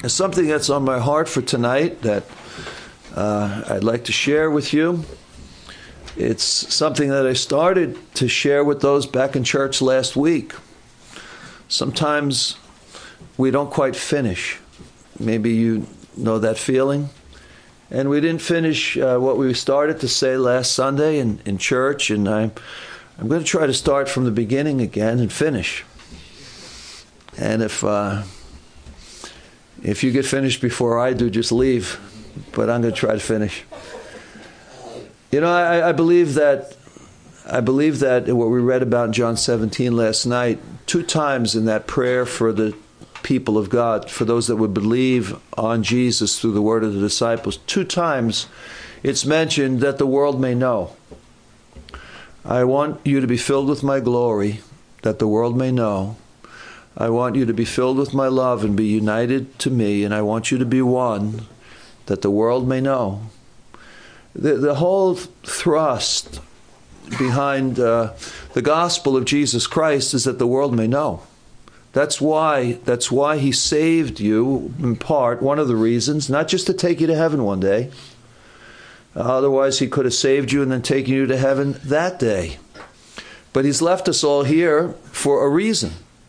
There's something that's on my heart for tonight that I'd like to share with you. It's something that I started to share with those back in church last week. Sometimes we don't quite finish. Maybe you know that feeling. And we didn't finish what we started to say last Sunday in church, and I'm going to try to start from the beginning again and finish. And if you get finished before I do, just leave. But I'm going to try to finish. You know, I believe that what we read about in John 17 last night, 2 times in that prayer for the people of God, for those that would believe on Jesus through the word of the disciples, 2 times it's mentioned that the world may know. I want you to be filled with my glory, that the world may know. I want you to be filled with my love and be united to me, and I want you to be one, that the world may know. The whole thrust behind the gospel of Jesus Christ is that the world may know. That's why he saved you, in part, one of the reasons, not just to take you to heaven one day. Otherwise, he could have saved you and then taken you to heaven that day. But he's left us all here for a reason.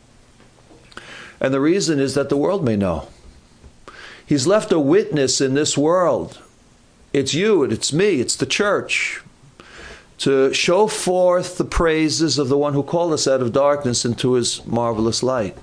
And the reason is that the world may know. He's left a witness in this world. It's you and it's me, it's the church, to show forth the praises of the one who called us out of darkness into his marvelous light.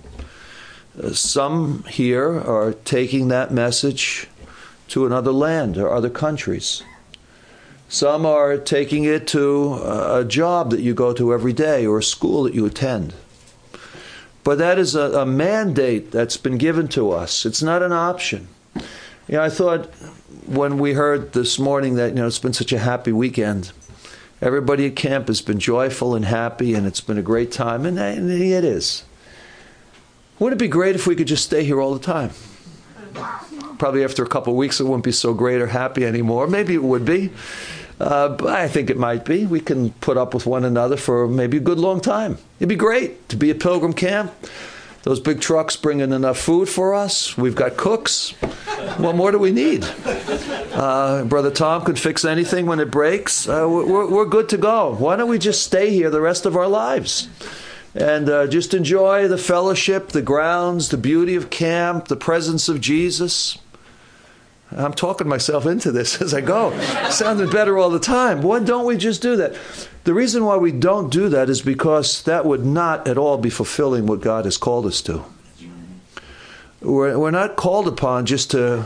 Some here are taking that message to another land or other countries. Some are taking it to a job that you go to every day or a school that you attend. But that is a mandate that's been given to us. It's not an option. You know, I thought when we heard this morning that, it's been such a happy weekend. Everybody at camp has been joyful and happy, and it's been a great time, and it is. Wouldn't it be great if we could just stay here all the time? Probably after a couple of weeks it wouldn't be so great or happy anymore. Maybe it would be. But I think it might be. We can put up with one another for maybe a good long time. It'd be great to be at Pilgrim Camp. Those big trucks bringing enough food for us. We've got cooks. What more do we need? Brother Tom could fix anything when it breaks. We're good to go. Why don't we just stay here the rest of our lives? And just enjoy the fellowship, the grounds, the beauty of camp, the presence of Jesus. I'm talking myself into this as I go. Sounding better all the time. Why don't we just do that? The reason why we don't do that is because that would not at all be fulfilling what God has called us to. We're not called upon just to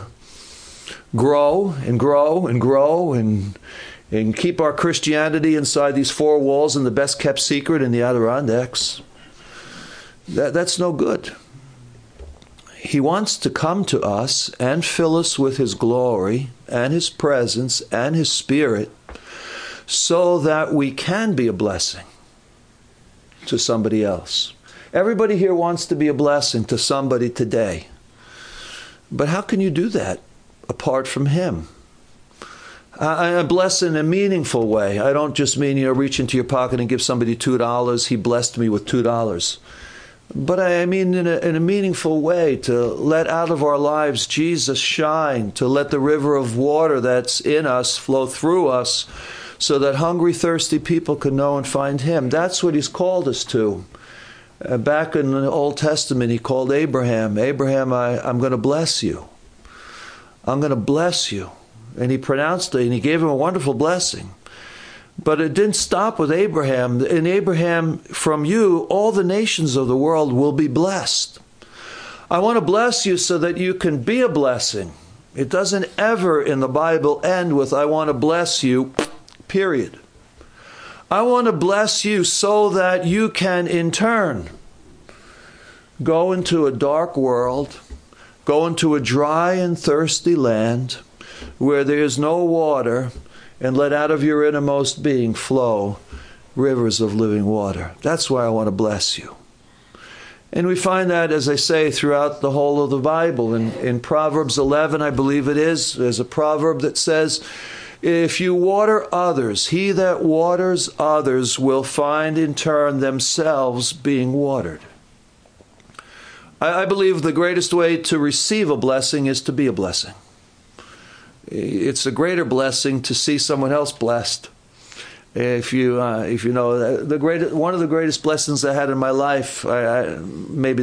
grow and grow and grow and keep our Christianity inside these 4 walls in the best kept secret in the Adirondacks. That's no good. He wants to come to us and fill us with his glory and his presence and his spirit so that we can be a blessing to somebody else. Everybody here wants to be a blessing to somebody today. But how can you do that apart from him? I bless in a meaningful way. I don't just mean, reach into your pocket and give somebody $2. He blessed me with $2. But I mean in a meaningful way, to let out of our lives Jesus shine, to let the river of water that's in us flow through us so that hungry, thirsty people can know and find him. That's what he's called us to. Back in the Old Testament, he called Abraham, I'm going to bless you. I'm going to bless you. And he pronounced it, and he gave him a wonderful blessing. But it didn't stop with Abraham. In Abraham, from you, all the nations of the world will be blessed. I want to bless you so that you can be a blessing. It doesn't ever in the Bible end with, I want to bless you, period. I want to bless you so that you can, in turn, go into a dark world, go into a dry and thirsty land where there is no water, and let out of your innermost being flow rivers of living water. That's why I want to bless you. And we find that, as I say, throughout the whole of the Bible. In Proverbs 11, I believe it is, there's a proverb that says, if you water others, he that waters others will find in turn themselves being watered. I believe the greatest way to receive a blessing is to be a blessing. It's a greater blessing to see someone else blessed. If you know, one of the greatest blessings I had in my life, maybe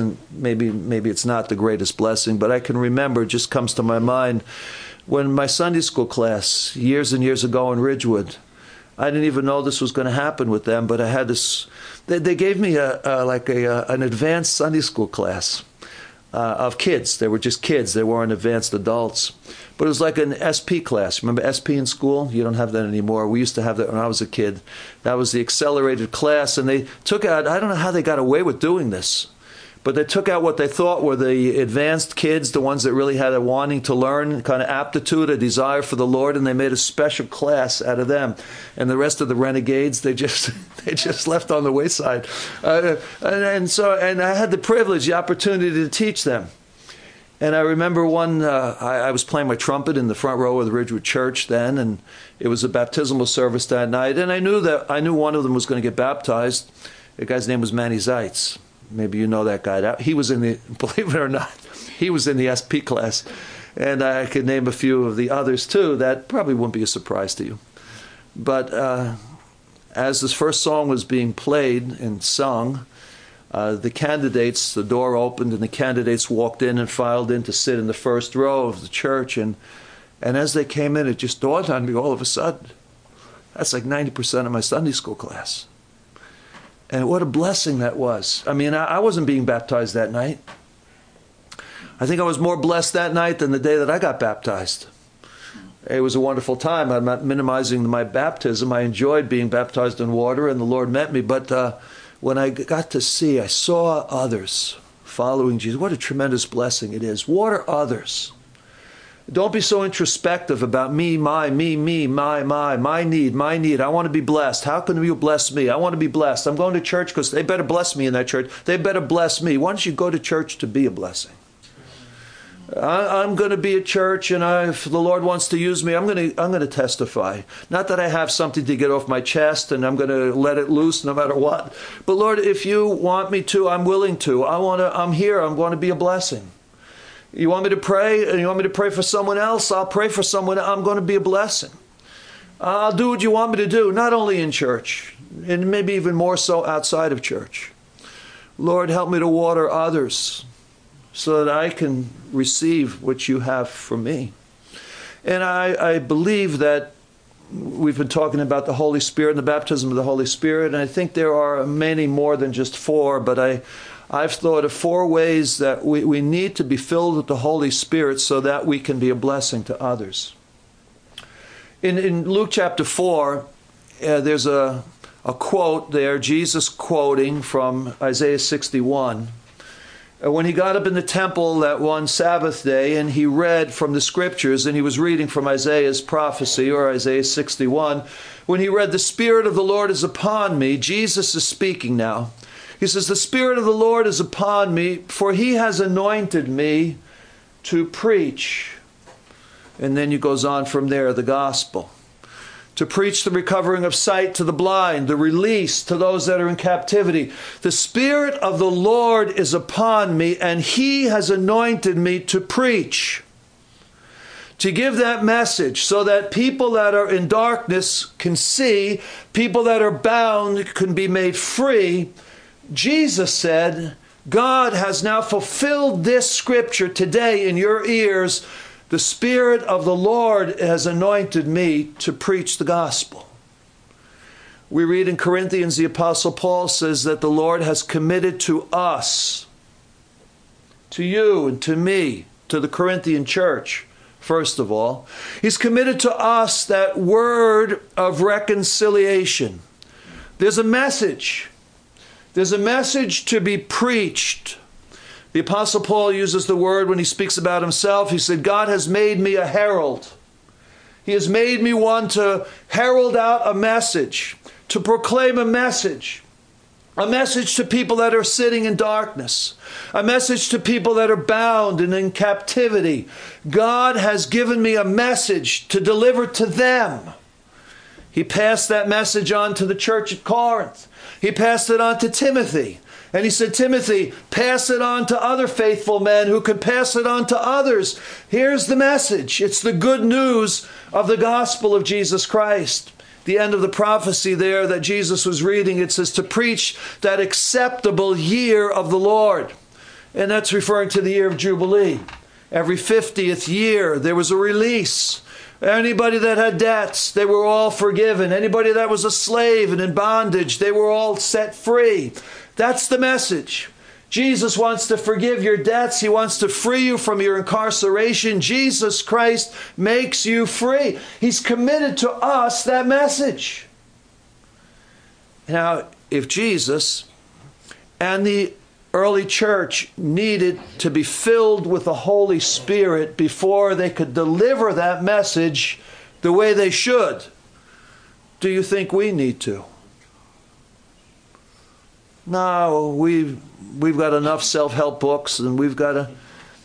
it's not the greatest blessing, but I can remember, it just comes to my mind, when my Sunday school class, years and years ago in Ridgewood, I didn't even know this was going to happen with them, but I had this, they gave me an advanced Sunday school class of kids. They were just kids. They weren't advanced adults. But it was like an SP class. Remember SP in school? You don't have that anymore. We used to have that when I was a kid. That was the accelerated class. And they took out, I don't know how they got away with doing this, but they took out what they thought were the advanced kids, the ones that really had a wanting to learn, kind of aptitude, a desire for the Lord, and they made a special class out of them. And the rest of the renegades, they just left on the wayside. And I had the privilege, the opportunity to teach them. And I remember I was playing my trumpet in the front row of the Ridgewood Church then, and it was a baptismal service that night. And I knew one of them was going to get baptized. The guy's name was Manny Zeitz. Maybe you know that guy. He was believe it or not, he was in the SP class. And I could name a few of the others too. That probably wouldn't be a surprise to you. But as this first song was being played and sung, the door opened and the candidates walked in and filed in to sit in the first row of the church. And as they came in, it just dawned on me all of a sudden, that's like 90% of my Sunday school class. And what a blessing that was. I mean, I wasn't being baptized that night. I think I was more blessed that night than the day that I got baptized. It was a wonderful time. I'm not minimizing my baptism. I enjoyed being baptized in water, and the Lord met me. But when I saw others following Jesus. What a tremendous blessing it is. Water others. Don't be so introspective about me, my need. I want to be blessed. How can you bless me? I want to be blessed. I'm going to church because they better bless me in that church. They better bless me. Why don't you go to church to be a blessing? I'm going to be at church, and if the Lord wants to use me, I'm going to testify. Not that I have something to get off my chest, and I'm going to let it loose no matter what. But Lord, if you want me to, I'm willing to. I'm here. I'm going to be a blessing. You want me to pray, and you want me to pray for someone else? I'll pray for someone. I'm going to be a blessing. I'll do what you want me to do, not only in church, and maybe even more so outside of church. Lord, help me to water others so that I can receive what you have for me. And I believe that we've been talking about the Holy Spirit and the baptism of the Holy Spirit, and I think there are many more than just four, but I've thought of 4 ways that we need to be filled with the Holy Spirit so that we can be a blessing to others. In Luke chapter 4, there's a quote there, Jesus quoting from Isaiah 61. When he got up in the temple that one Sabbath day and he read from the scriptures, and he was reading from Isaiah's prophecy, or Isaiah 61, when he read, "The Spirit of the Lord is upon me," Jesus is speaking now. He says, "The Spirit of the Lord is upon me, for he has anointed me to preach." And then he goes on from there, the gospel. To preach the recovering of sight to the blind, the release to those that are in captivity. The Spirit of the Lord is upon me, and he has anointed me to preach. To give that message so that people that are in darkness can see, people that are bound can be made free. Jesus said, God has now fulfilled this scripture today in your ears. The Spirit of the Lord has anointed me to preach the gospel. We read in Corinthians, the Apostle Paul says that the Lord has committed to us, to you and to me, to the Corinthian church, first of all. He's committed to us that word of reconciliation. There's a message. There's a message to be preached. The Apostle Paul uses the word when he speaks about himself. He said, God has made me a herald. He has made me one to herald out a message, to proclaim a message to people that are sitting in darkness, a message to people that are bound and in captivity. God has given me a message to deliver to them. He passed that message on to the church at Corinth. He passed it on to Timothy. And he said, Timothy, pass it on to other faithful men who could pass it on to others. Here's the message. It's the good news of the gospel of Jesus Christ. The end of the prophecy there that Jesus was reading, it says to preach that acceptable year of the Lord. And that's referring to the year of Jubilee. Every 50th year, there was a release. Anybody that had debts, they were all forgiven. Anybody that was a slave and in bondage, they were all set free. That's the message. Jesus wants to forgive your debts. He wants to free you from your incarceration. Jesus Christ makes you free. He's committed to us that message. Now, if Jesus and the early church needed to be filled with the Holy Spirit before they could deliver that message the way they should, do you think we need to? No, we've got enough self-help books, and we've got to...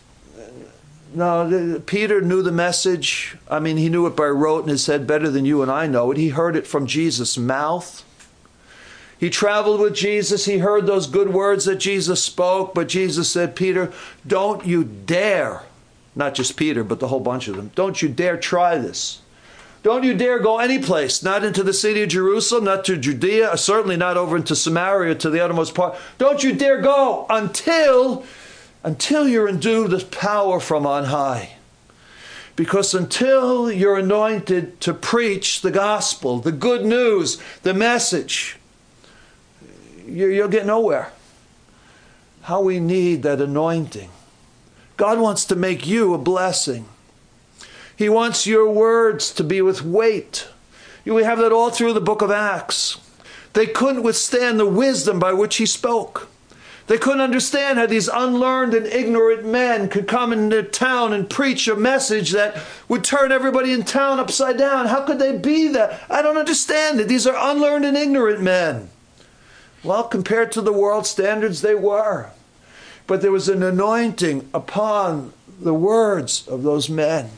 No, Peter knew the message. I mean, he knew it by rote in his head better than you and I know it. He heard it from Jesus' mouth. He traveled with Jesus. He heard those good words that Jesus spoke. But Jesus said, Peter, don't you dare, not just Peter, but the whole bunch of them, don't you dare try this. Don't you dare go any place, not into the city of Jerusalem, not to Judea, certainly not over into Samaria to the uttermost part. Don't you dare go until you're endued with power from on high. Because until you're anointed to preach the gospel, the good news, the message, you'll get nowhere. How we need that anointing. God wants to make you a blessing. He wants your words to be with weight. We have that all through the book of Acts. They couldn't withstand the wisdom by which he spoke. They couldn't understand how these unlearned and ignorant men could come into town and preach a message that would turn everybody in town upside down. How could they be that? I don't understand it. These are unlearned and ignorant men. Well, compared to the world standards, they were. But there was an anointing upon the words of those men.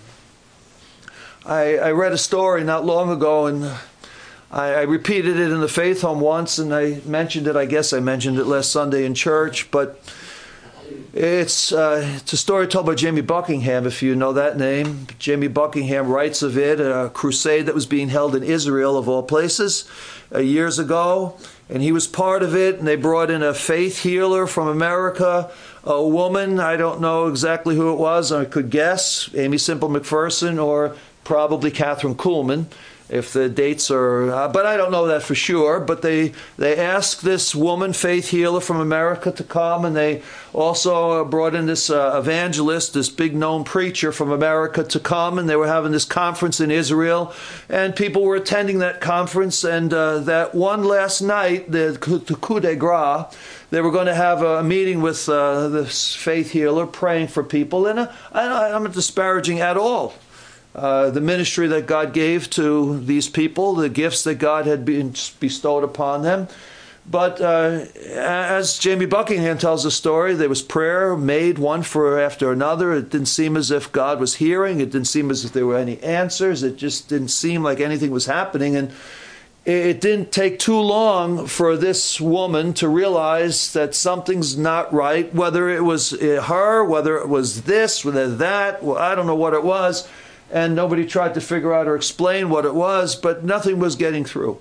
I read a story not long ago, and I repeated it in the Faith Home once, and I mentioned it, I guess I mentioned it last Sunday in church, but it's a story told by Jamie Buckingham, if you know that name. Jamie Buckingham writes of it, a crusade that was being held in Israel, of all places, years ago, and he was part of it, and they brought in a faith healer from America, a woman, I don't know exactly who it was, I could guess, Amy Semple McPherson, or probably Catherine Kuhlman, if the dates are, but I don't know that for sure. But they asked this woman, faith healer from America, to come, and they also brought in this evangelist, this big known preacher from America, to come, and they were having this conference in Israel, and people were attending that conference, and that one last night, the coup de grace, they were going to have a meeting with this faith healer, praying for people, and I'm not disparaging at all the ministry that God gave to these people, the gifts that God had been bestowed upon them. But as Jamie Buckingham tells the story, there was prayer made one for after another. It didn't seem as if God was hearing. It didn't seem as if there were any answers. It just didn't seem like anything was happening. And it didn't take too long for this woman to realize that something's not right, whether it was her, whether it was this, whether that, well, I don't know what it was. And nobody tried to figure out or explain what it was, but nothing was getting through.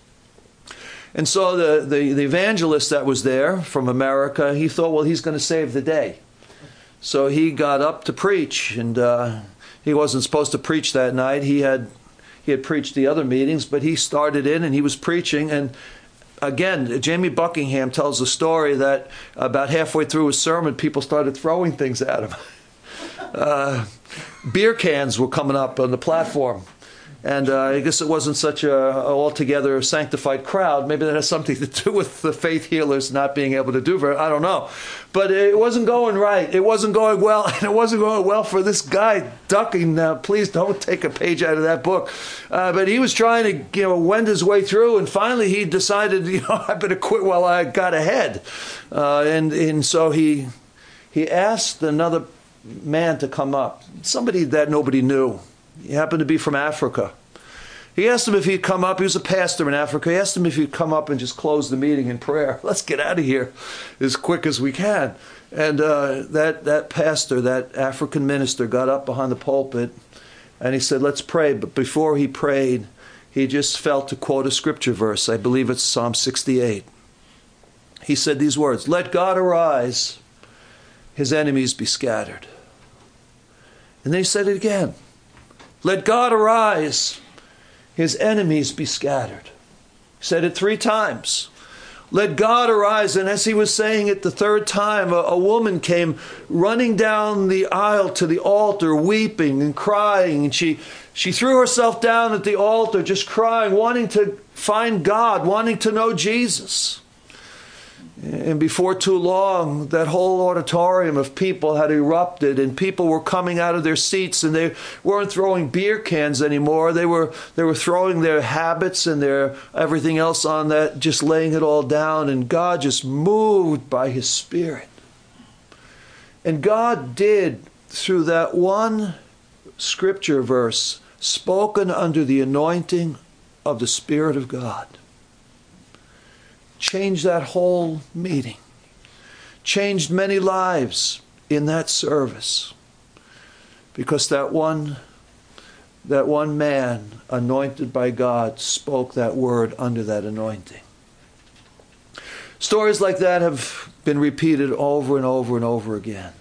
And so the evangelist that was there from America, he thought, well, he's going to save the day. So he got up to preach, and he wasn't supposed to preach that night. He had preached the other meetings, but he started in and he was preaching. And again, Jamie Buckingham tells a story that about halfway through his sermon, people started throwing things at him. Beer cans were coming up on the platform. And I guess it wasn't such a altogether sanctified crowd. Maybe that has something to do with the faith healers not being able to do very, I don't know. But it wasn't going right. It wasn't going well. And it wasn't going well for this guy ducking. Please don't take a page out of that book. But he was trying to wend his way through. And finally he decided, I better quit while I got ahead. And so he asked another man to come up. Somebody that nobody knew. He happened to be from Africa. He asked him if he'd come up. He was a pastor in Africa. He asked him if he'd come up and just close the meeting in prayer. Let's get out of here as quick as we can. And that pastor, that African minister, got up behind the pulpit and he said, let's pray. But before he prayed, he just felt to quote a scripture verse. I believe it's Psalm 68. He said these words, "Let God arise, his enemies be scattered." And then he said it again. "Let God arise, his enemies be scattered." He said it 3 times. Let God arise. And as he was saying it the 3rd time, a woman came running down the aisle to the altar, weeping and crying. And she threw herself down at the altar, just crying, wanting to find God, wanting to know Jesus. And before too long, that whole auditorium of people had erupted, and people were coming out of their seats, and they weren't throwing beer cans anymore. They were throwing their habits and their everything else on that, just laying it all down. And God just moved by his Spirit. And God did, through that one scripture verse, spoken under the anointing of the Spirit of God, changed that whole meeting, changed many lives in that service, because that one man anointed by God spoke that word under that anointing. Stories like that have been repeated over and over and over again.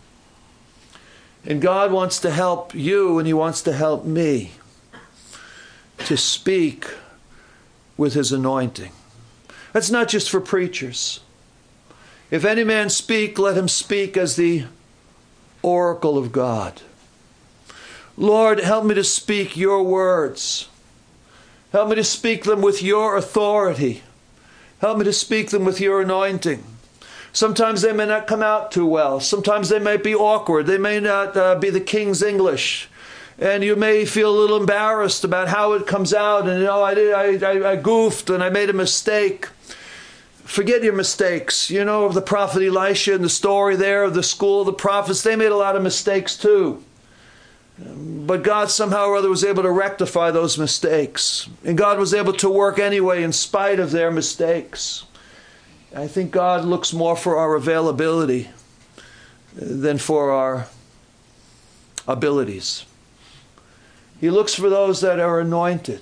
And God wants to help you, and he wants to help me to speak with his anointing. That's not just for preachers. If any man speak, let him speak as the oracle of God. Lord, help me to speak your words. Help me to speak them with your authority. Help me to speak them with your anointing. Sometimes they may not come out too well. Sometimes they might be awkward. They may not be the King's English. And you may feel a little embarrassed about how it comes out. And, I goofed and I made a mistake. Forget your mistakes. You know of the prophet Elisha and the story there of the school of the prophets. They made a lot of mistakes too. But God somehow or other was able to rectify those mistakes. And God was able to work anyway in spite of their mistakes. I think God looks more for our availability than for our abilities. He looks for those that are anointed,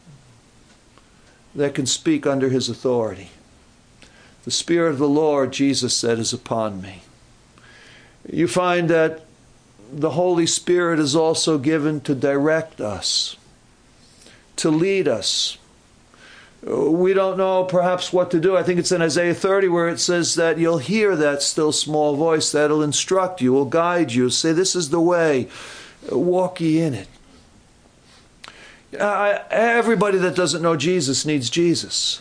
that can speak under his authority. The Spirit of the Lord, Jesus said, is upon me. You find that the Holy Spirit is also given to direct us, to lead us. We don't know perhaps what to do. I think it's in Isaiah 30 where it says that you'll hear that still small voice that'll instruct you, will guide you, say, this is the way, walk ye in it. Everybody that doesn't know Jesus needs Jesus.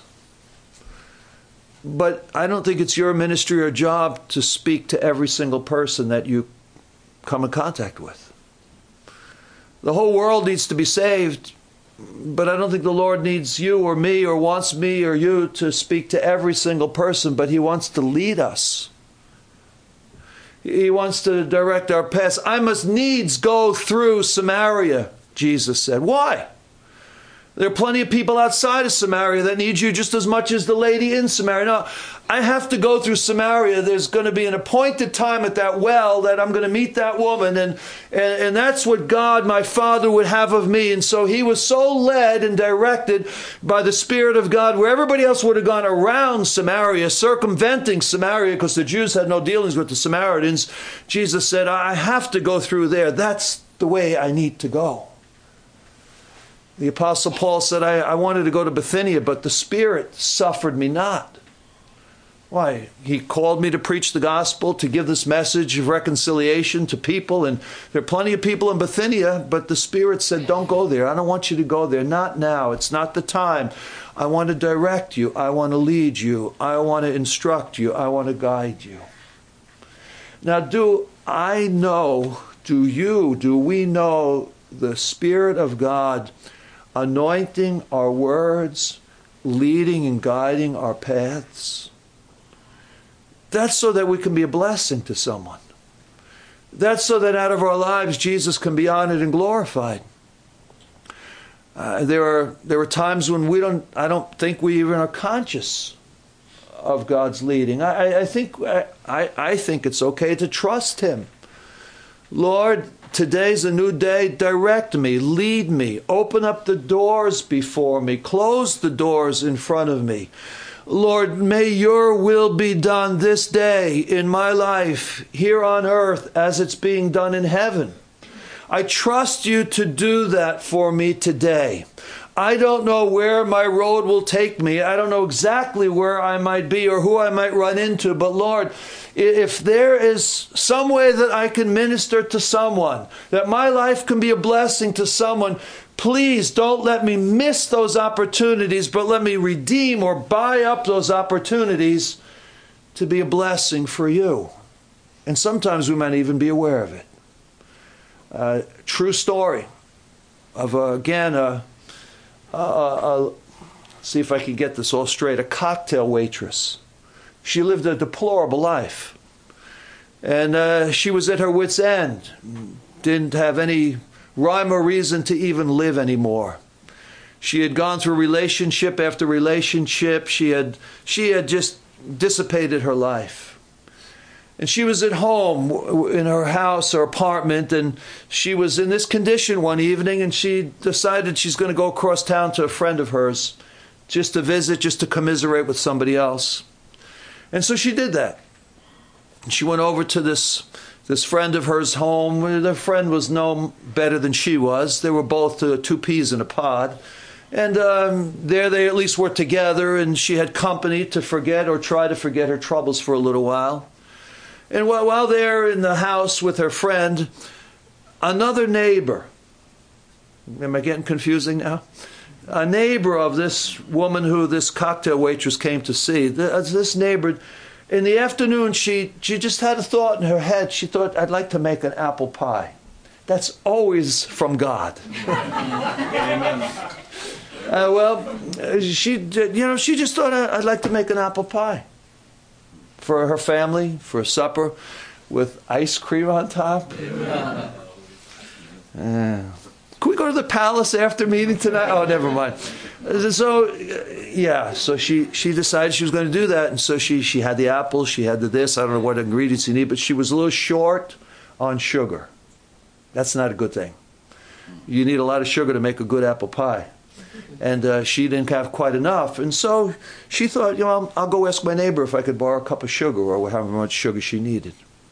But I don't think it's your ministry or job to speak to every single person that you come in contact with. The whole world needs to be saved, but I don't think the Lord needs you or me or wants me or you to speak to every single person, but he wants to lead us. He wants to direct our paths. I must needs go through Samaria, Jesus said. Why? There are plenty of people outside of Samaria that need you just as much as the lady in Samaria. No, I have to go through Samaria. There's going to be an appointed time at that well that I'm going to meet that woman. And that's what God, my Father, would have of me. And so he was so led and directed by the Spirit of God, where everybody else would have gone around Samaria, circumventing Samaria, because the Jews had no dealings with the Samaritans. Jesus said, I have to go through there. That's the way I need to go. The Apostle Paul said, I wanted to go to Bithynia, but the Spirit suffered me not. Why? He called me to preach the gospel, to give this message of reconciliation to people. And there are plenty of people in Bithynia, but the Spirit said, don't go there. I don't want you to go there. Not now. It's not the time. I want to direct you. I want to lead you. I want to instruct you. I want to guide you. Now, do we know the Spirit of God anointing our words, leading and guiding our paths? That's so that we can be a blessing to someone. That's so that out of our lives, Jesus can be honored and glorified. There are times when I don't think we even are conscious of God's leading. I think it's okay to trust Him. Lord, today's a new day. Direct me, lead me, open up the doors before me, close the doors in front of me. Lord, may your will be done this day in my life here on earth as it's being done in heaven. I trust you to do that for me today. I don't know where my road will take me. I don't know exactly where I might be or who I might run into. But Lord, if there is some way that I can minister to someone, that my life can be a blessing to someone, please don't let me miss those opportunities, but let me redeem or buy up those opportunities to be a blessing for you. And sometimes we might even be aware of it. True story of, see if I can get this all straight, a cocktail waitress. She lived a deplorable life. And she was at her wit's end. Didn't have any rhyme or reason to even live anymore. She had gone through relationship after relationship. She had just dissipated her life. And she was at home in her house or apartment, and she was in this condition one evening, and she decided she's going to go across town to a friend of hers just to visit, just to commiserate with somebody else. And so she did that. And she went over to this friend of hers home. The friend was no better than she was. They were both two peas in a pod. And there they at least were together, and she had company to forget or try to forget her troubles for a little while. And while they're in the house with her friend, another neighbor, am I getting confusing now? A neighbor of this woman who this cocktail waitress came to see, this neighbor, in the afternoon, she just had a thought in her head. She thought, I'd like to make an apple pie. That's always from God. Amen. She just thought, I'd like to make an apple pie for her family, for supper, with ice cream on top. Can we go to the palace after meeting tonight? Oh, never mind. So she decided she was going to do that. And so she had the apples, she had this, I don't know what ingredients you need, but she was a little short on sugar. That's not a good thing. You need a lot of sugar to make a good apple pie. And she didn't have quite enough. And so she thought, I'll go ask my neighbor if I could borrow a cup of sugar or however much sugar she needed.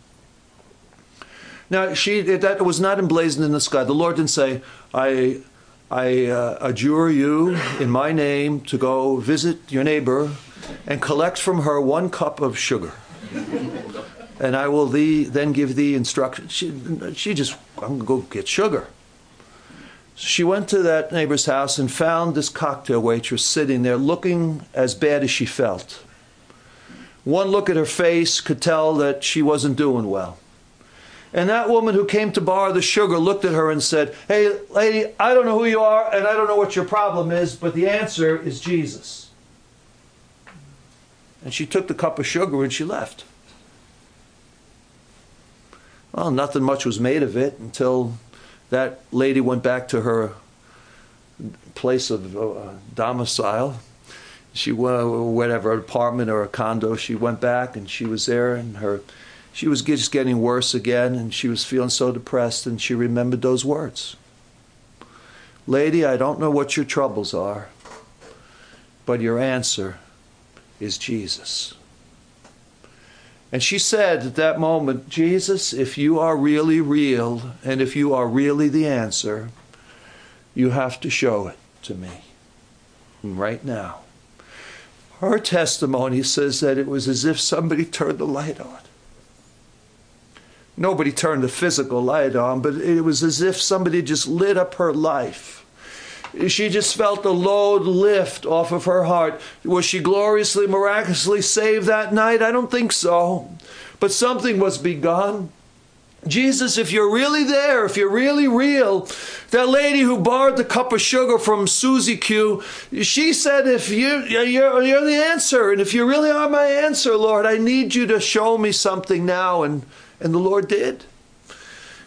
Now, that was not emblazoned in the sky. The Lord didn't say, I adjure you in my name to go visit your neighbor and collect from her 1 cup of sugar. And I will then give thee instructions. She just, I'm going to go get sugar. She went to that neighbor's house and found this cocktail waitress sitting there looking as bad as she felt. One look at her face could tell that she wasn't doing well. And that woman who came to borrow the sugar looked at her and said, hey, lady, I don't know who you are and I don't know what your problem is, but the answer is Jesus. And she took the cup of sugar and she left. Well, nothing much was made of it until that lady went back to her place of domicile. She went, whatever, apartment or a condo. She went back and she was there, and she was just getting worse again, and she was feeling so depressed, and she remembered those words. Lady, I don't know what your troubles are, but your answer is Jesus. And she said at that moment, Jesus, if you are really real and if you are really the answer, you have to show it to me right now. Her testimony says that it was as if somebody turned the light on. Nobody turned the physical light on, but it was as if somebody just lit up her life. She just felt the load lift off of her heart. Was she gloriously, miraculously saved that night? I don't think so. But something was begun. Jesus, if you're really there, if you're really real, that lady who borrowed the cup of sugar from Susie Q, she said, if you're the answer, and if you really are my answer, Lord, I need you to show me something now. And the Lord did.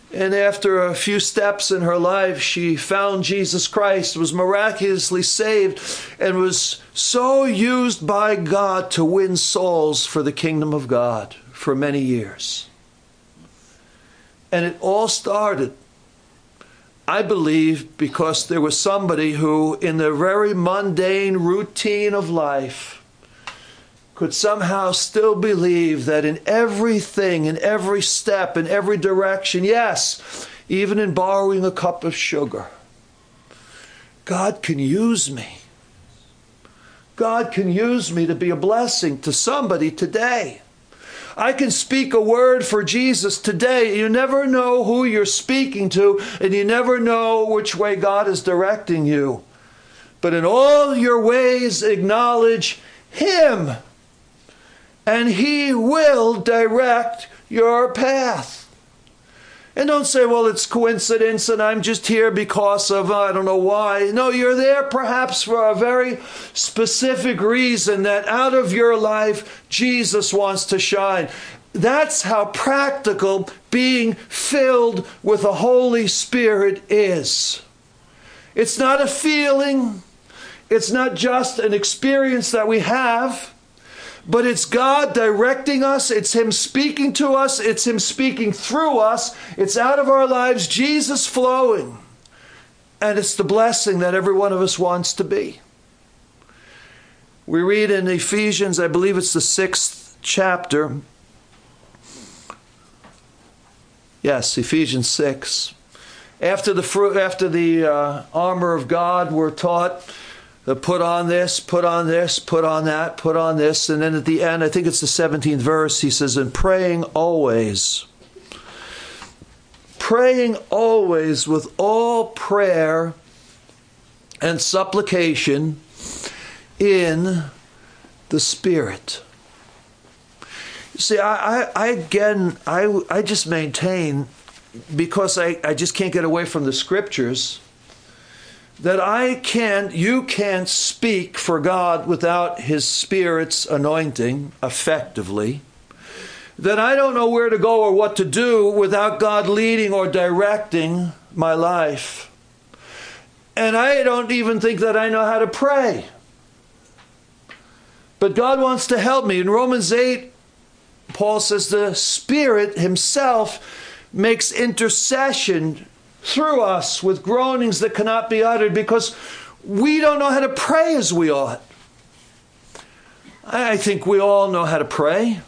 And after a few steps in her life, she found Jesus Christ, was miraculously saved, and was so used by God to win souls for the kingdom of God for many years. And it all started, I believe, because there was somebody who, in the very mundane routine of life, could somehow still believe that in everything, in every step, in every direction, yes, even in borrowing a cup of sugar, God can use me. God can use me to be a blessing to somebody today. I can speak a word for Jesus today. You never know who you're speaking to, and you never know which way God is directing you. But in all your ways, acknowledge Him, and He will direct your path. And don't say, well, it's coincidence and I'm just here because of, I don't know why. No, you're there perhaps for a very specific reason, that out of your life, Jesus wants to shine. That's how practical being filled with the Holy Spirit is. It's not a feeling. It's not just an experience that we have. But it's God directing us. It's Him speaking to us. It's Him speaking through us. It's out of our lives, Jesus flowing. And it's the blessing that every one of us wants to be. We read in Ephesians, I believe it's the 6th chapter. Yes, Ephesians 6. After the armor of God, we're taught, put on this, put on this, put on that, put on this. And then at the end, I think it's the 17th verse, he says, and praying always with all prayer and supplication in the Spirit. You see, I just maintain, because I just can't get away from the Scriptures, that you can't speak for God without His Spirit's anointing effectively. That I don't know where to go or what to do without God leading or directing my life. And I don't even think that I know how to pray. But God wants to help me. In Romans 8, Paul says the Spirit Himself makes intercession through us with groanings that cannot be uttered, because we don't know how to pray as we ought. I think we all know how to pray.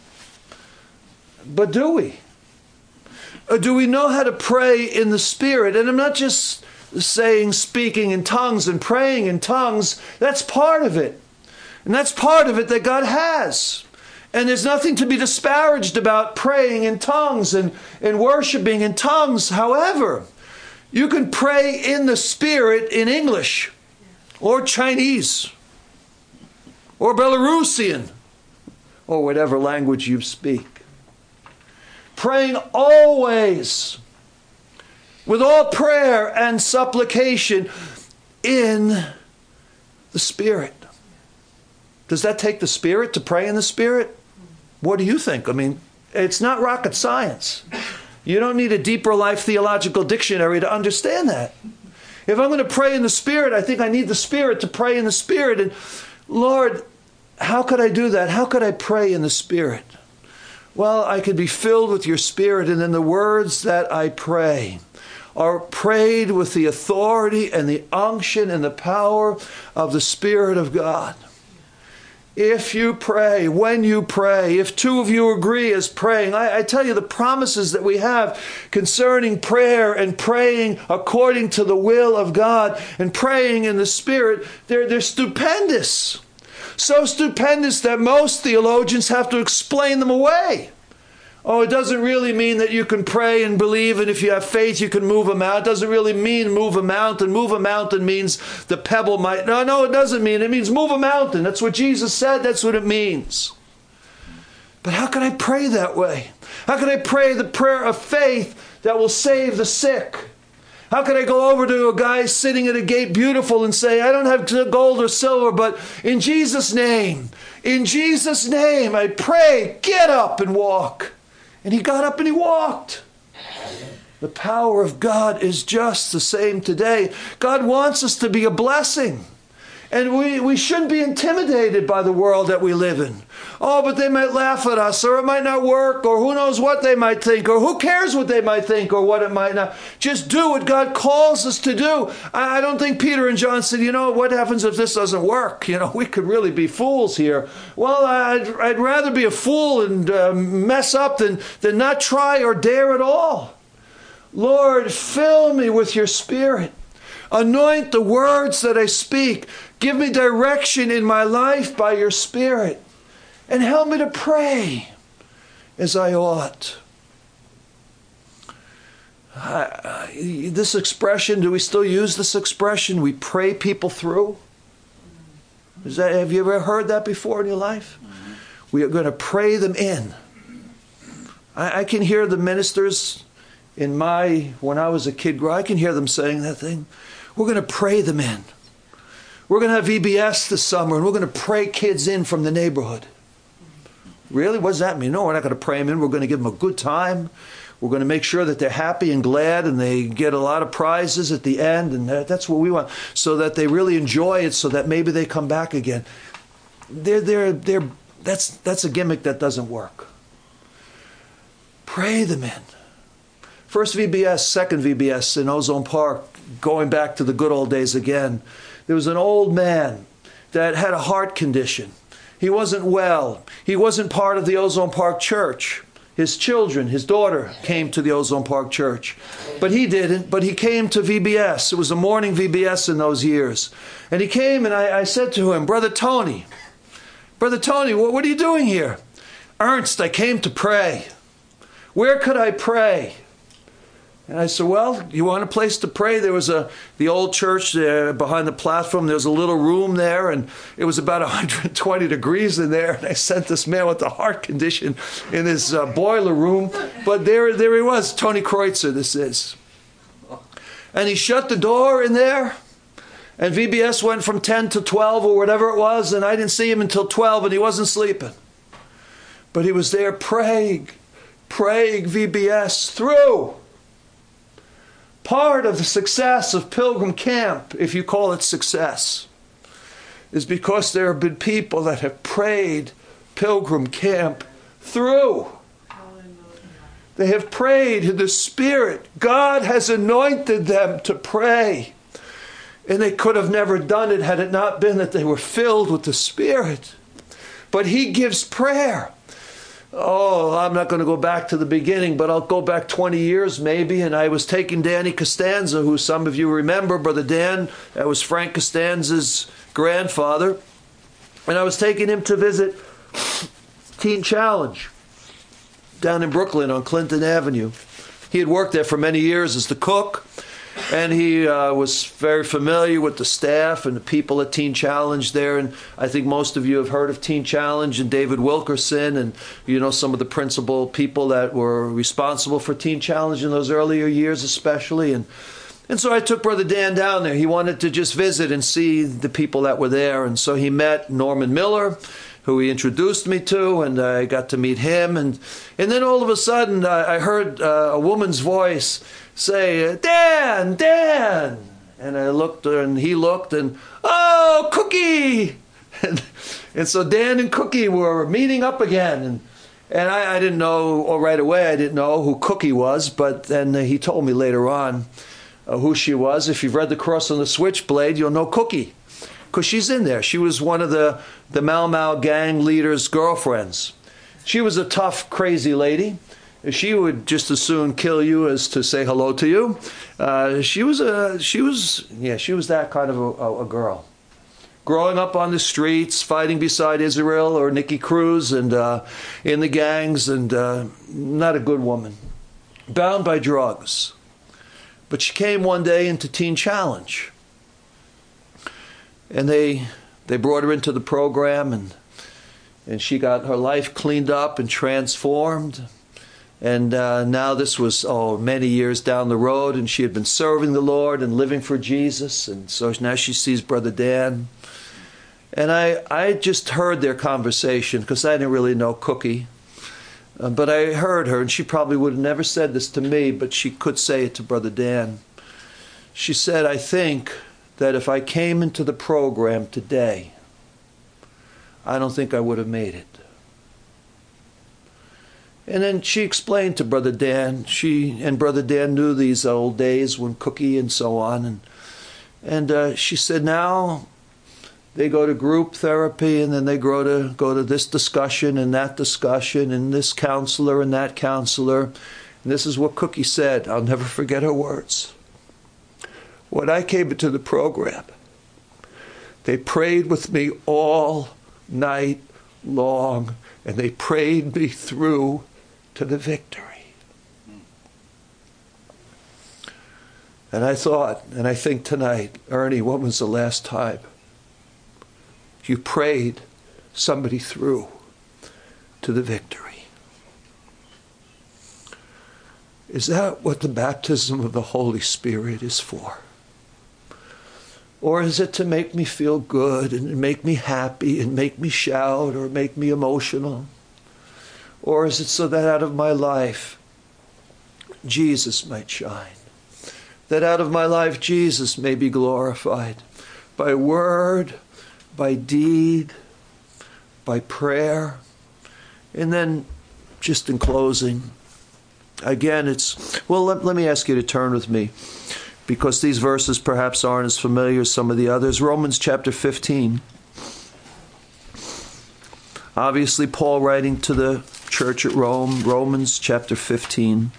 But do we? Or do we know how to pray in the Spirit? And I'm not just saying speaking in tongues and praying in tongues. That's part of it. And that's part of it that God has. And there's nothing to be disparaged about praying in tongues and worshiping in tongues. However, you can pray in the Spirit in English or Chinese or Belarusian or whatever language you speak. Praying always with all prayer and supplication in the Spirit. Does that take the Spirit to pray in the Spirit? What do you think? I mean, it's not rocket science. You don't need a deeper life theological dictionary to understand that. If I'm going to pray in the Spirit, I think I need the Spirit to pray in the Spirit. And Lord, how could I do that? How could I pray in the Spirit? Well, I could be filled with your Spirit, and then the words that I pray are prayed with the authority and the unction and the power of the Spirit of God. If you pray, when you pray, if two of you agree as praying, I tell you the promises that we have concerning prayer and praying according to the will of God and praying in the Spirit, they're stupendous. So stupendous that most theologians have to explain them away. Oh, it doesn't really mean that you can pray and believe, and if you have faith, you can move a mountain. It doesn't really mean move a mountain. Move a mountain means the pebble might... No, it doesn't mean. It means move a mountain. That's what Jesus said. That's what it means. But how can I pray that way? How can I pray the prayer of faith that will save the sick? How can I go over to a guy sitting at a gate beautiful and say, I don't have gold or silver, but in Jesus' name, I pray, get up and walk. And he got up and he walked. The power of God is just the same today. God wants us to be a blessing. And we shouldn't be intimidated by the world that we live in. Oh, but they might laugh at us, or it might not work, or who knows what they might think, or who cares what they might think, or what it might not. Just do what God calls us to do. I don't think Peter and John said, what happens if this doesn't work? We could really be fools here. Well, I'd rather be a fool and mess up than not try or dare at all. Lord, fill me with your Spirit. Anoint the words that I speak. Give me direction in my life by your Spirit. And help me to pray as I ought. This expression, do we still use this expression? We pray people through? Have you ever heard that before in your life? We are going to pray them in. I can hear the ministers when I was a kid, I can hear them saying that thing. We're going to pray them in. We're going to have VBS this summer, and we're going to pray kids in from the neighborhood. Really? What does that mean? No, we're not going to pray them in. We're going to give them a good time. We're going to make sure that they're happy and glad, and they get a lot of prizes at the end, and that's what we want, so that they really enjoy it, so that maybe they come back again. That's a gimmick that doesn't work. Pray them in. First VBS, second VBS in Ozone Park, going back to the good old days again. There was an old man that had a heart condition. He wasn't well. He wasn't part of the Ozone Park Church. His children, his daughter, came to the Ozone Park Church. But he didn't, but he came to VBS. It was a morning VBS in those years. And he came, and I said to him, Brother Tony, what are you doing here? Ernst, I came to pray. Where could I pray? And I said, well, you want a place to pray? There was the old church there behind the platform. There was a little room there, and it was about 120 degrees in there. And I sent this man with a heart condition in this boiler room. But there he was, Tony Kreutzer, this is. And he shut the door in there, and VBS went from 10 to 12 or whatever it was, and I didn't see him until 12, and he wasn't sleeping. But he was there praying VBS through. Part of the success of Pilgrim Camp, if you call it success, is because there have been people that have prayed Pilgrim Camp through. They have prayed in the Spirit. God has anointed them to pray. And they could have never done it had it not been that they were filled with the Spirit. But He gives prayer. Oh, I'm not going to go back to the beginning, but I'll go back 20 years maybe. And I was taking Danny Costanza, who some of you remember, Brother Dan. That was Frank Costanza's grandfather. And I was taking him to visit Teen Challenge down in Brooklyn on Clinton Avenue. He had worked there for many years as the cook. And he was very familiar with the staff and the people at Teen Challenge there. And I think most of you have heard of Teen Challenge and David Wilkerson and, some of the principal people that were responsible for Teen Challenge in those earlier years especially. And so I took Brother Dan down there. He wanted to just visit and see the people that were there. And so he met Norman Miller, who he introduced me to, and I got to meet him. And then all of a sudden I heard a woman's voice say, Dan! And I looked, and he looked, and, oh, Cookie! And so Dan and Cookie were meeting up again. And I didn't know, or right away, I didn't know who Cookie was, but then he told me later on who she was. If you've read The Cross on the Switchblade, you'll know Cookie, because she's in there. She was one of the Mau Mau gang leader's girlfriends. She was a tough, crazy lady. She would just as soon kill you as to say hello to you. She was that kind of a girl. Growing up on the streets, fighting beside Israel or Nicky Cruz and in the gangs, and not a good woman. Bound by drugs. But she came one day into Teen Challenge. And they brought her into the program, and she got her life cleaned up and transformed. And now this was, many years down the road, and she had been serving the Lord and living for Jesus. And so now she sees Brother Dan. And I just heard their conversation, because I didn't really know Cookie. But I heard her, and she probably would have never said this to me, but she could say it to Brother Dan. She said, I think that if I came into the program today, I don't think I would have made it. And then she explained to Brother Dan, she and Brother Dan knew these old days when Cookie and so on, and she said now they go to group therapy, and then they go to this discussion and that discussion and this counselor and that counselor. And this is what Cookie said. I'll never forget her words. When I came into the program, they prayed with me all night long, and they prayed me through to the victory. And I thought, and I think tonight, Ernie, when was the last time you prayed somebody through to the victory? Is that what the baptism of the Holy Spirit is for? Or is it to make me feel good and make me happy and make me shout or make me emotional? Or is it so that out of my life, Jesus might shine? That out of my life, Jesus may be glorified by word, by deed, by prayer. And then, just in closing, again, let me ask you to turn with me, because these verses perhaps aren't as familiar as some of the others. Romans chapter 15. Obviously, Paul writing to the church at Rome, Romans chapter 15.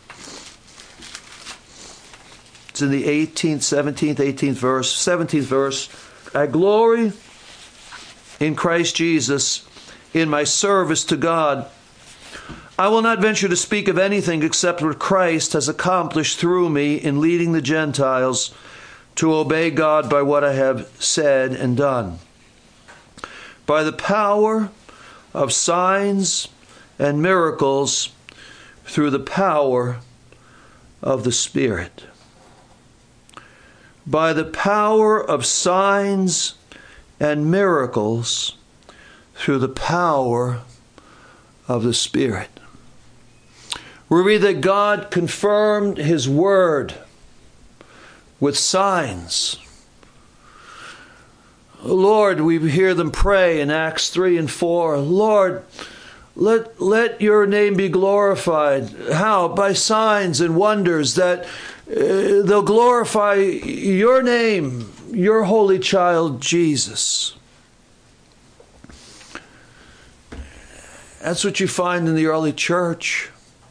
It's in the 17th verse, 17th verse. I glory in Christ Jesus in my service to God. I will not venture to speak of anything except what Christ has accomplished through me in leading the Gentiles to obey God by what I have said and done. By the power of signs and miracles through the power of the Spirit. By the power of signs and miracles through the power of the Spirit. We read that God confirmed His word with signs. Lord, we hear them pray in Acts 3 and 4. Lord, let your name be glorified. How? By signs and wonders that they'll glorify your name, your holy child, Jesus. That's what you find in the early church.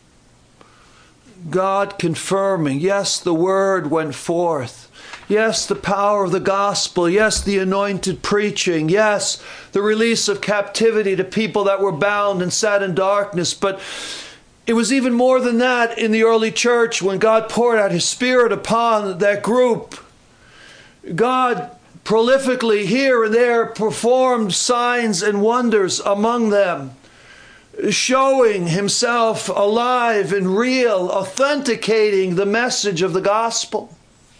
God confirming, yes, the word went forth. Yes, the power of the gospel. Yes, the anointed preaching. Yes, the release of captivity to people that were bound and sat in darkness. But it was even more than that in the early church when God poured out His Spirit upon that group. God prolifically here and there performed signs and wonders among them, showing Himself alive and real, authenticating the message of the gospel.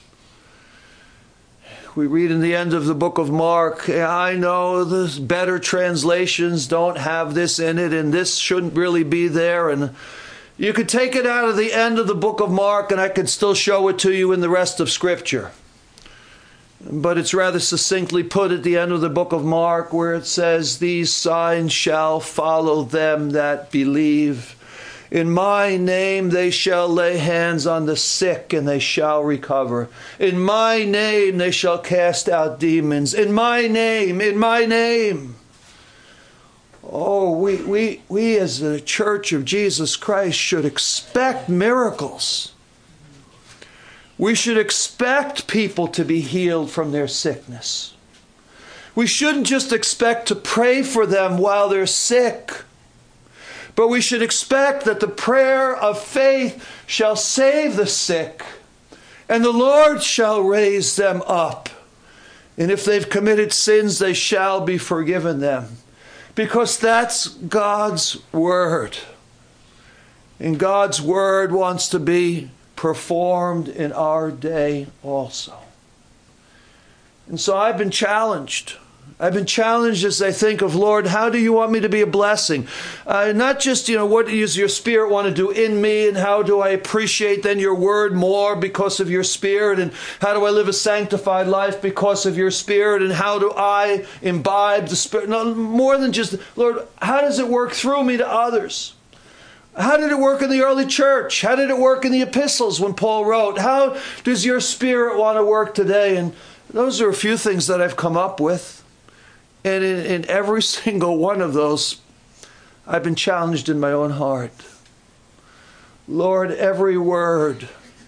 We read in the end of the book of Mark, I know the better translations don't have this in it, and this shouldn't really be there. And you could take it out of the end of the book of Mark, and I could still show it to you in the rest of Scripture. But it's rather succinctly put at the end of the book of Mark, where it says, these signs shall follow them that believe. In my name they shall lay hands on the sick and they shall recover. In my name they shall cast out demons. In my name, in my name. Oh, we as the Church of Jesus Christ should expect miracles. We should expect people to be healed from their sickness. We shouldn't just expect to pray for them while they're sick, but we should expect that the prayer of faith shall save the sick, and the Lord shall raise them up. And if they've committed sins, they shall be forgiven them. Because that's God's word. And God's word wants to be performed in our day also. And so I've been challenged I've been challenged as I think of, Lord, how do you want me to be a blessing? Not just, what does your Spirit want to do in me, and how do I appreciate then your word more because of your Spirit, and how do I live a sanctified life because of your Spirit, and how do I imbibe the Spirit? No, more than just, Lord, how does it work through me to others? How did it work in the early church? How did it work in the epistles when Paul wrote? How does your Spirit want to work today? And those are a few things that I've come up with. And in every single one of those, I've been challenged in my own heart. Lord, every word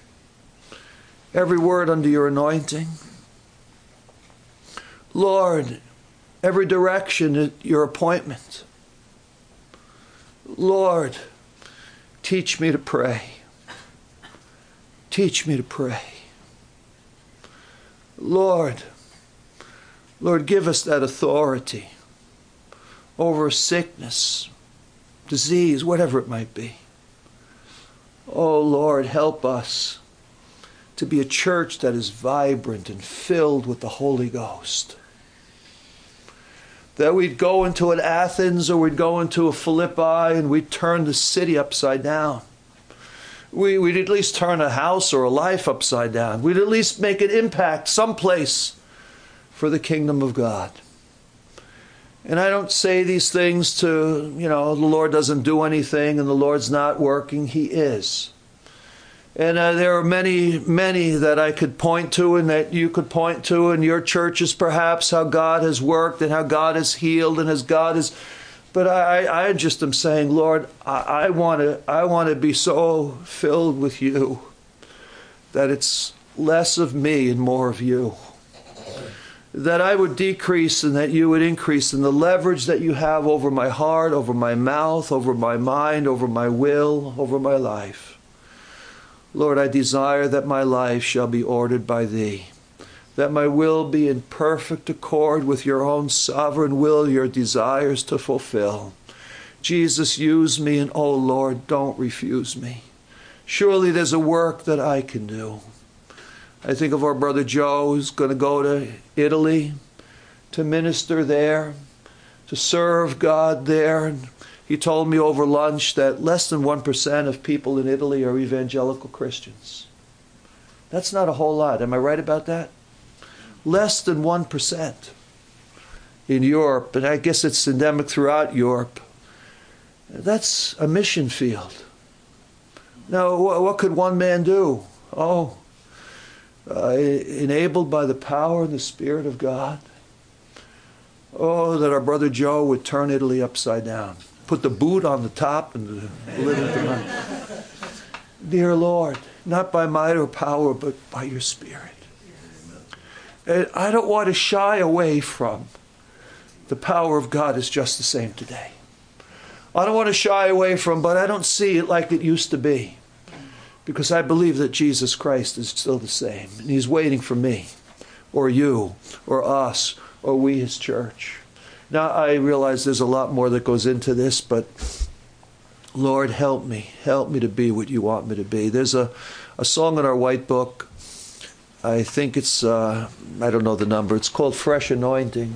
under your anointing. Lord, every direction at your appointment. Lord, teach me to pray. Teach me to pray. Lord, give us that authority over sickness, disease, whatever it might be. Oh, Lord, help us to be a church that is vibrant and filled with the Holy Ghost. That we'd go into an Athens or we'd go into a Philippi and we'd turn the city upside down. We'd at least turn a house or a life upside down. We'd at least make an impact someplace for the kingdom of God. And I don't say these things to, the Lord doesn't do anything and the Lord's not working. He is. And there are many, many that I could point to and that you could point to in your churches perhaps, how God has worked and how God has healed and as God has... But I just am saying, Lord, I want to be so filled with you that it's less of me and more of you. That I would decrease and that you would increase, and the leverage that you have over my heart, over my mouth, over my mind, over my will, over my life. Lord, I desire that my life shall be ordered by thee, that my will be in perfect accord with your own sovereign will, your desires to fulfill. Jesus, use me, and oh Lord, don't refuse me. Surely there's a work that I can do. I think of our brother Joe, who's going to go to Italy to minister there, to serve God there. And he told me over lunch that less than 1% of people in Italy are evangelical Christians. That's not a whole lot. Am I right about that? Less than 1% in Europe, and I guess it's endemic throughout Europe. That's a mission field. Now, what could one man do? Enabled by the power and the Spirit of God. Oh, that our brother Joe would turn Italy upside down. Put the boot on the top and the lid at the bottom. Dear Lord, not by might or power, but by your Spirit. And I don't want to shy away from the power of God is just the same today. I don't want to shy away from, but I don't see it like it used to be. Because I believe that Jesus Christ is still the same. And he's waiting for me, or you, or us, or we, his church. Now, I realize there's a lot more that goes into this, but Lord, help me. Help me to be what you want me to be. There's a song in our white book. I think it's, I don't know the number. It's called Fresh Anointing.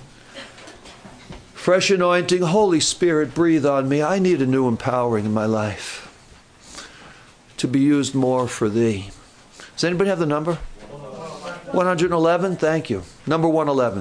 Fresh anointing. Holy Spirit, breathe on me. I need a new empowering in my life to be used more for thee. Does anybody have the number? 111? Thank you. Number 111.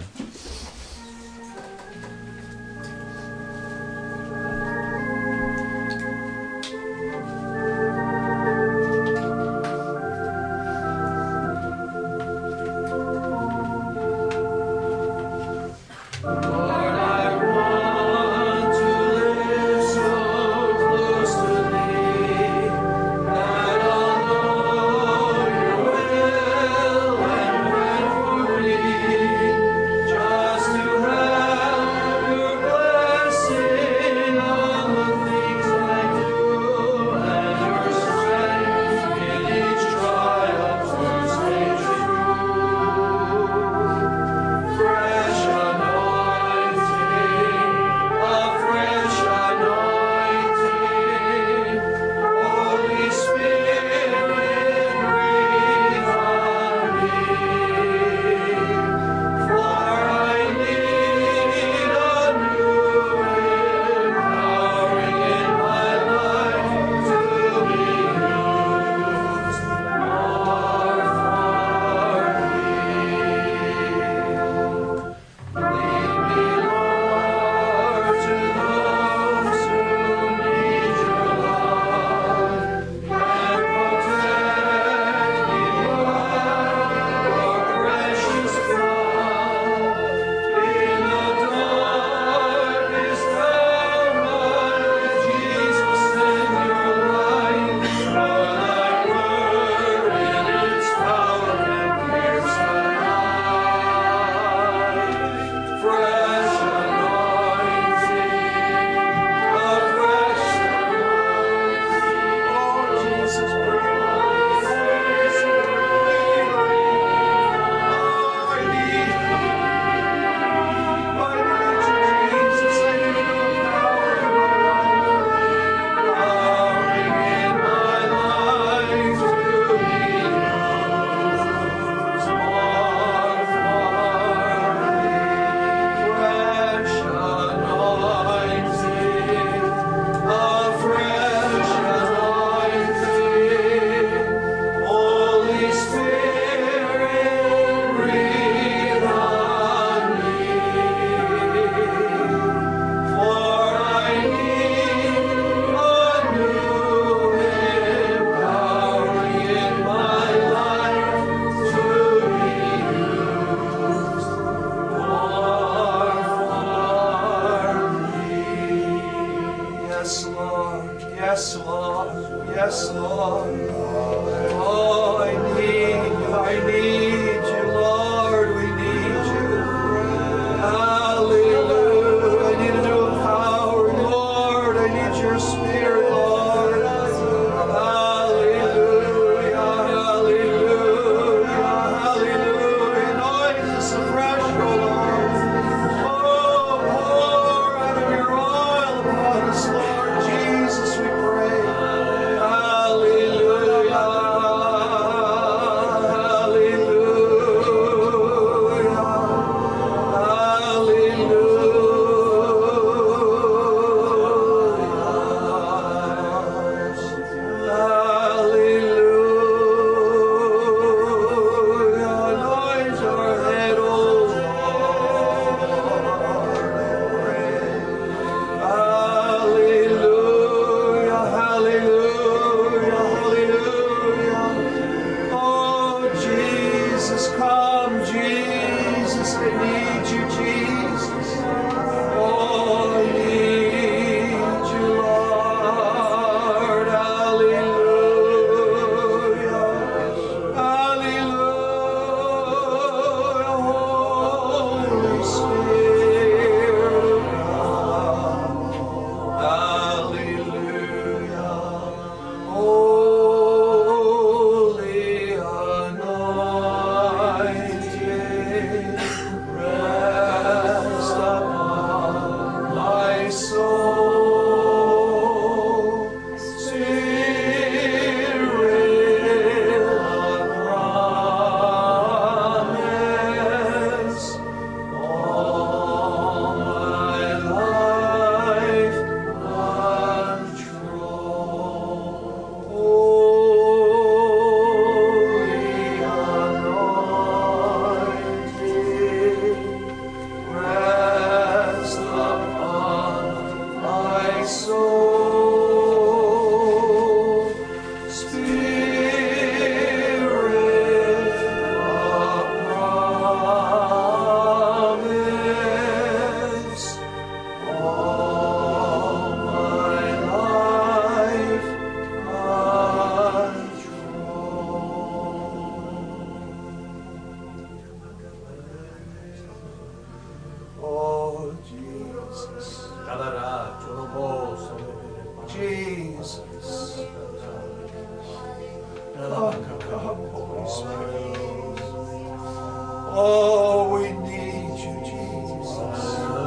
Oh, we need you, Jesus.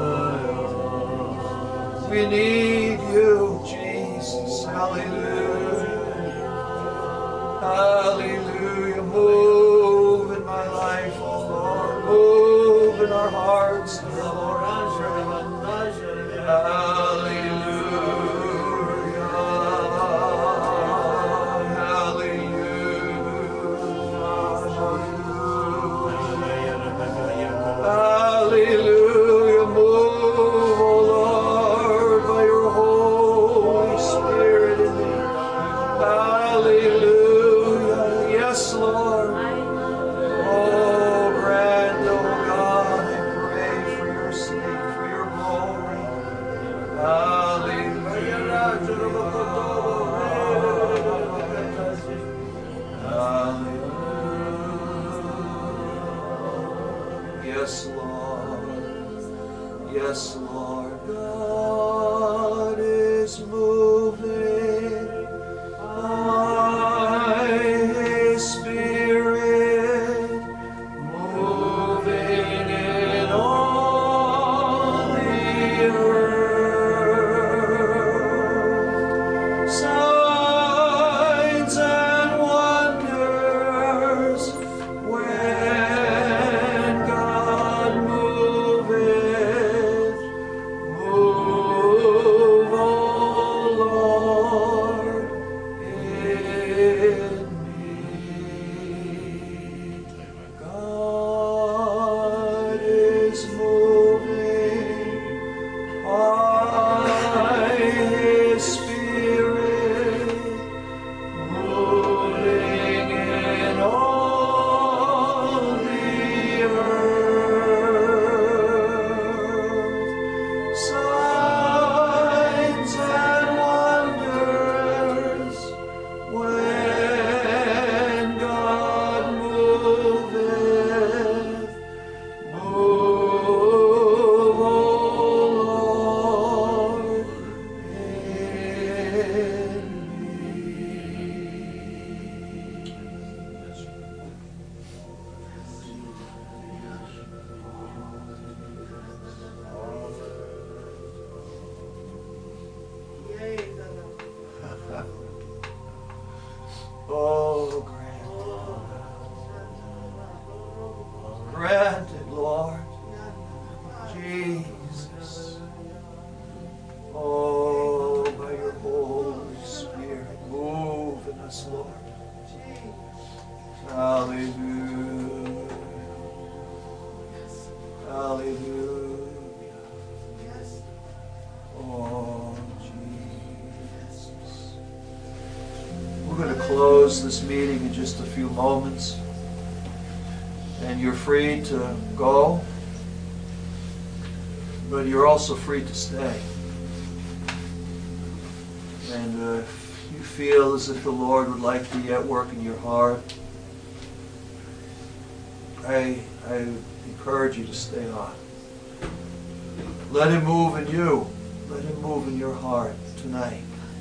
We need you, Jesus. Hallelujah. Hallelujah. Move in my life, oh Lord. Move in our hearts, Lord. Hallelujah, move, oh Lord, by your Holy Spirit in me. Hallelujah, yes, Lord. Oh, grant, oh God, I pray for your sake, for your glory. Hallelujah. Yes, Lord. Yes, Lord. God is moving by His Spirit, moving in all the earth. Signs and wonders when God moveth, move, oh close this meeting in just a few moments. And you're free to go, but you're also free to stay. And if you feel as if the Lord would like to yet work in your heart, I encourage you to stay on. Let Him move in you. Let Him move in your heart tonight.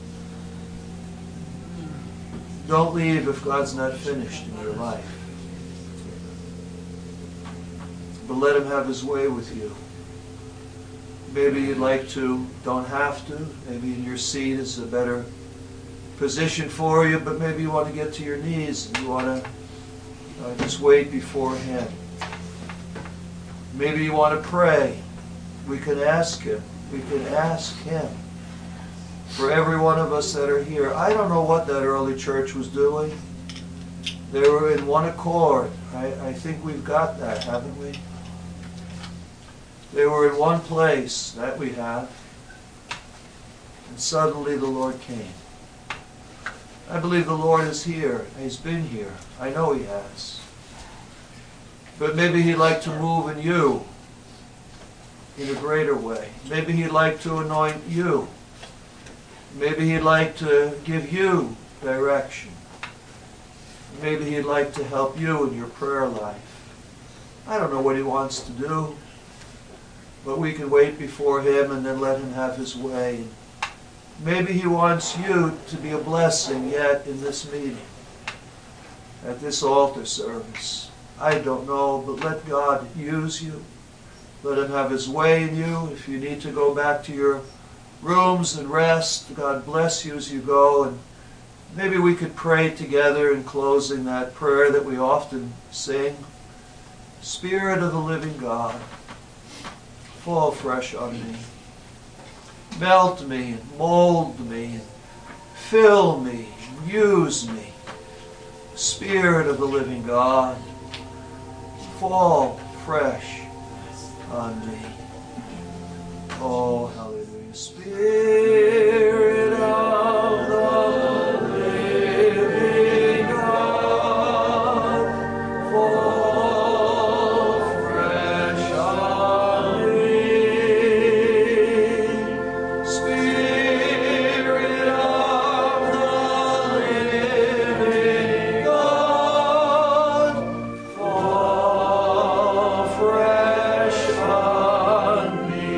Don't leave if God's not finished in your life. But let Him have His way with you. Maybe you'd like to, don't have to. Maybe in your seat is a better position for you, but maybe you want to get to your knees and you want to just wait before Him. Maybe you want to pray. We can ask Him. We can ask Him. For every one of us that are here, I don't know what that early church was doing. They were in one accord. I think we've got that, haven't we? They were in one place, that we have. And suddenly the Lord came. I believe the Lord is here. He's been here. I know He has. But maybe He'd like to move in you in a greater way. Maybe He'd like to anoint you. Maybe He'd like to give you direction. Maybe He'd like to help you in your prayer life. I don't know what He wants to do, but we can wait before Him and then let Him have His way. Maybe He wants you to be a blessing yet in this meeting, at this altar service. I don't know, but let God use you. Let Him have His way in you. If you need to go back to your rooms and rest, God bless you as you go. And maybe we could pray together in closing that prayer that we often sing. Spirit of the living God, fall fresh on me. Melt me and mold me and fill me and use me. Spirit of the living God, fall fresh on me. Oh, hallelujah. Spirit of the living God, fall fresh on me. Spirit of the living God, fall fresh on me.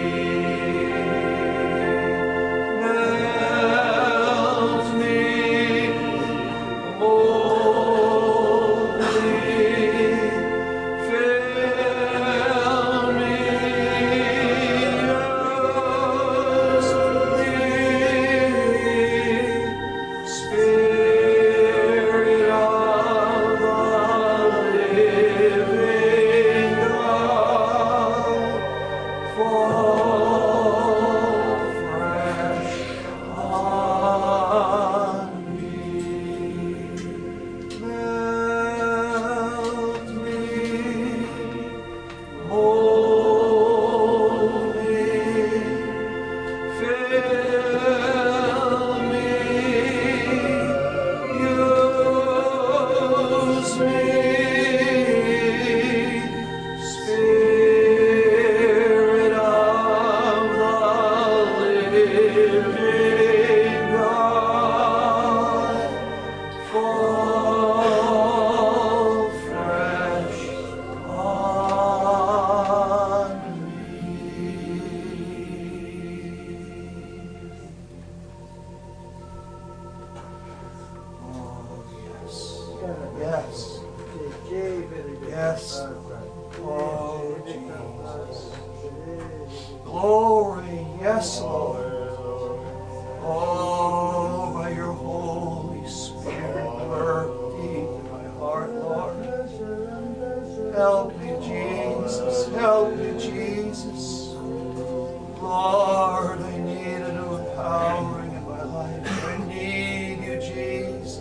Yes. Yes. Oh, Jesus. Glory. Yes, Lord. Oh, by your Holy Spirit, work deep in my heart, Lord. Help me, Jesus. Help me, Jesus. Lord, I need a new empowering in my life. I need you, Jesus.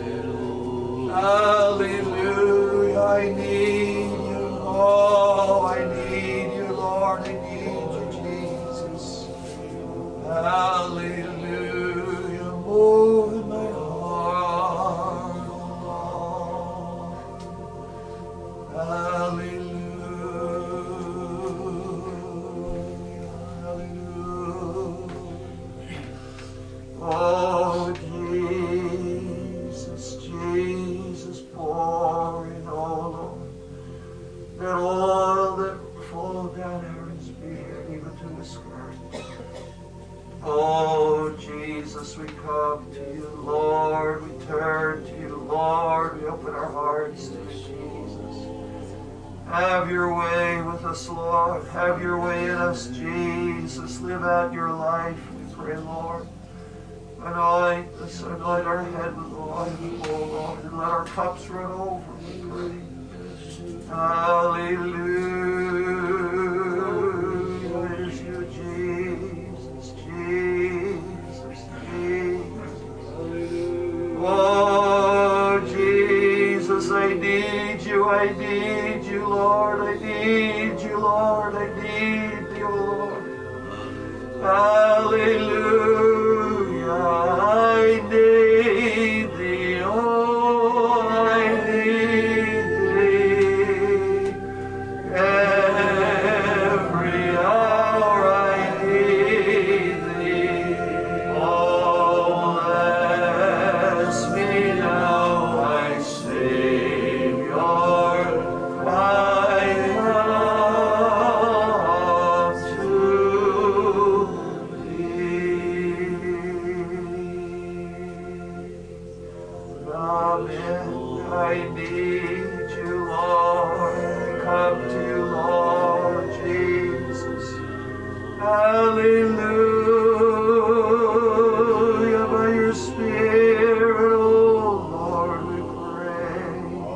Hallelujah. I need you. Oh, I need you, Lord. I need you, Jesus. Hallelujah. Move in my heart. Hallelujah. Oh, Jesus, Jesus, pour in, oh Lord, that oil that flowed down Aaron's beard, even to his skirt. Oh, Jesus, we come to you, Lord. We turn to you, Lord. We open our hearts to you, Jesus. Have your way with us, Lord. Have your way in us, Jesus. Live out your life, we pray, Lord. Anoint us, anoint our head with oil, oh Lord, and let our cups run over, we pray. Hallelujah. It is you, Jesus, Jesus, Jesus. Oh, Jesus, I need you, Lord, I need you, Lord, I need you, Lord. Hallelujah, I need thee, oh, I need thee. Every hour I need thee. Oh, bless me now, my Savior, I come to Amen. I need you, Lord. I come to you, Lord Jesus. Hallelujah. By your Spirit, oh Lord, we pray.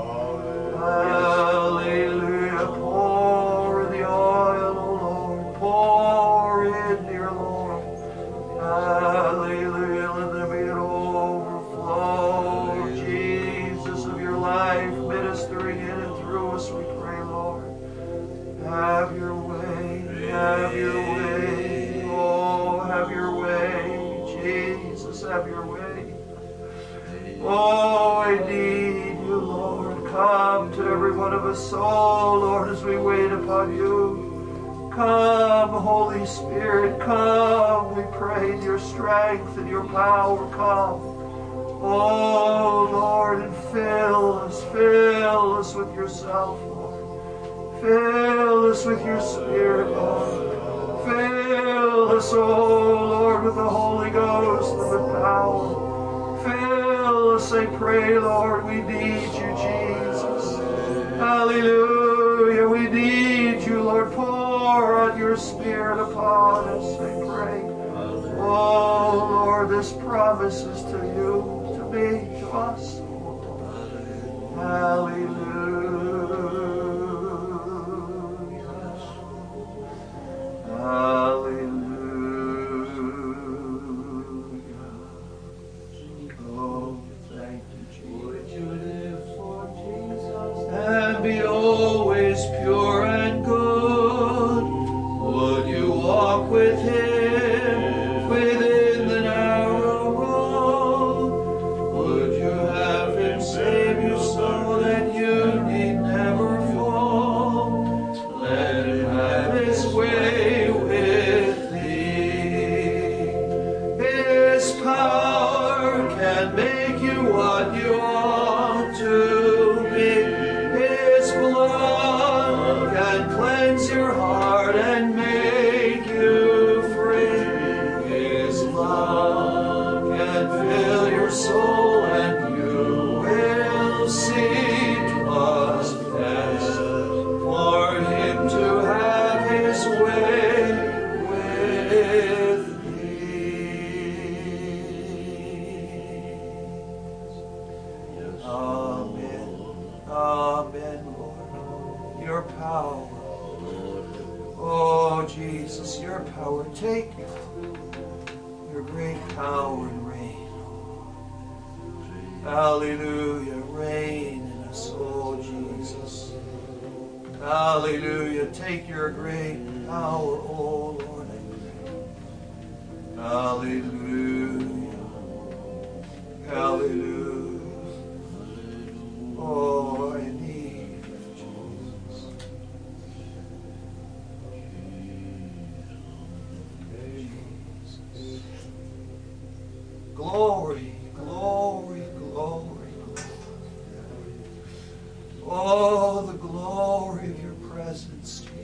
Hallelujah. Pour the oil, oh Lord. Pour in, dear Lord. Hallelujah. Let there be an overflow, Jesus, of your life ministering in and through us, we pray, Lord. Have your way. Have your way. Oh, have your way. Jesus, have your way. Oh, I need you, Lord. Come to every one of us, oh, Lord, as we wait upon you. Come, Holy Spirit, come, we pray, in your strength and your power, come. Oh, Lord, and fill us with yourself, Lord. Fill us with your Spirit, Lord. Fill us, oh, Lord, with the Holy Ghost and with power. Fill us, I pray, Lord, we need you, Jesus. Hallelujah, we need you, Lord. Pour out your Spirit upon us, I pray. Oh, Lord, this promise is to you, to me, to us. Hallelujah. Hallelujah. Oh, thank you, Jesus. Would you live for Jesus and be always pure and good? Would you walk with him within the narrow road? Would you have him save you so that you need never fall? Let him have his way with thee. His power can make you what you ought to be. His blood can cleanse your heart and make you free. His love can fill your soul and you will see 'twas best for him to have his way with thee. Amen. Amen, Lord. Your power. Oh, Jesus, your power. Take your great power and reign. Hallelujah. Reign in us, oh, Jesus. Hallelujah. Take your great power, oh, Lord, I pray. Hallelujah. Hallelujah. Oh, I need you, Jesus. the glory of your presence.